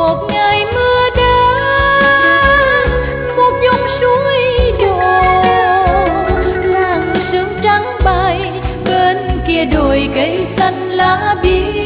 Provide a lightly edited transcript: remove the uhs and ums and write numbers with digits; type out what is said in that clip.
một ngày mưa đá, một dòng suối đổ, làng sương trắng bay bên kia đồi cây xanh lá biếc.